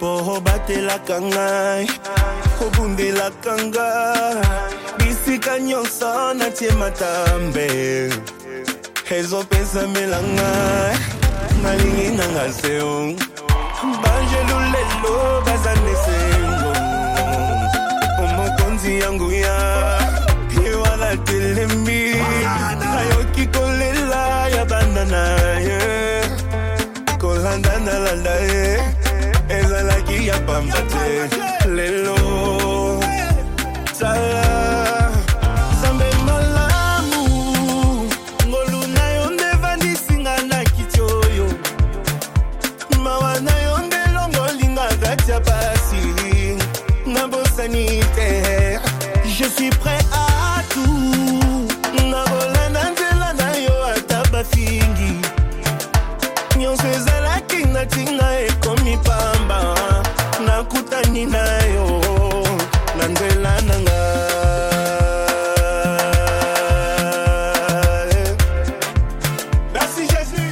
Oh, bate la kangai, obunde la kanga, bisika nyonso na tie matambe. Ezo pesa melanga, nalingi nanga seo, banjelu lelo bazane sengo. Omo konzi yangu ya, iwala telembi, ayoki kolela ya bandana ye, kolandana landa ye. Eza laki ya pambate lelo sala sambe malamu ngolu na yonde vandisinga na kichoyo mawana yonde longolinga gatia pasi na bosanite. Je suis prêt à tout na bolanda nzela na yo ataba fingi nyonso ezalaki na tinga ekomi pamba nakutani nayo na nzela nanga. Merci Jésus.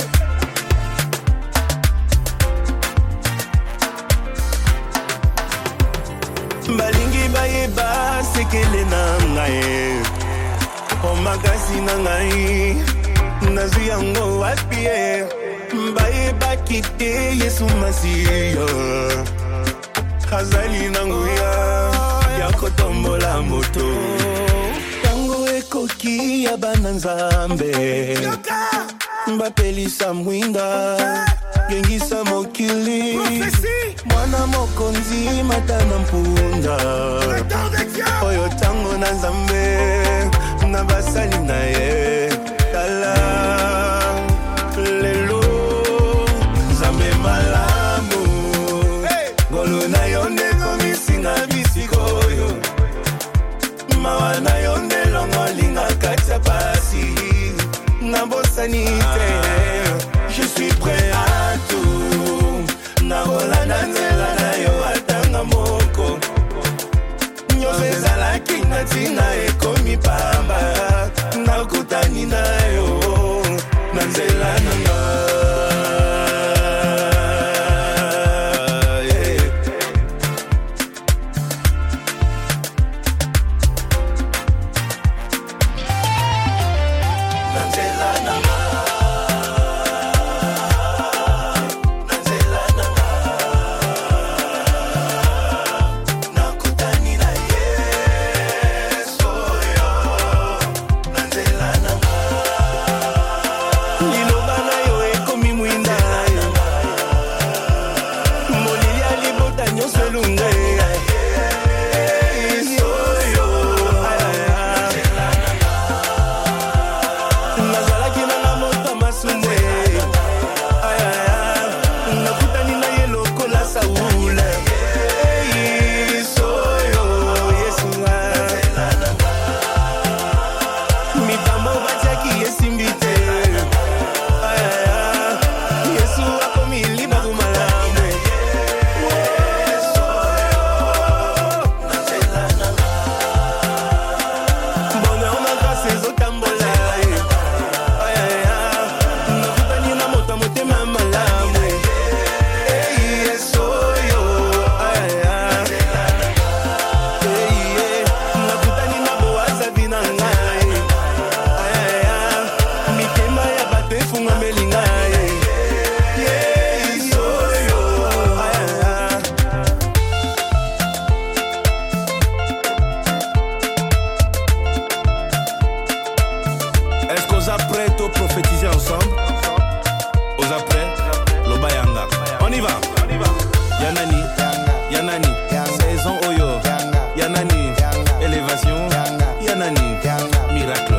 Balingi bayeba sekele na ngai o magasi na ngai nazu yango wapie baye bakite Yesu Masiya Hazali nanguya ya kotombola moto tango ekoki ya bananzambe mbapelisa mwinda gengisa mokili mwana mokonzi matana mpunda oyo tango na nzambe na basali na ye tala lelo nzambe malamu ngolo na yonde komisinga bisikoyo mawa na yonde longolinga katia pasi na bosanite. Je suis prêt à tout na bolanda nzela na yo atanga moko nyonso ezalaki na ntina ekomi pamba nakutani na yo na nzela nanga. Élévation, Yanani, Miracle.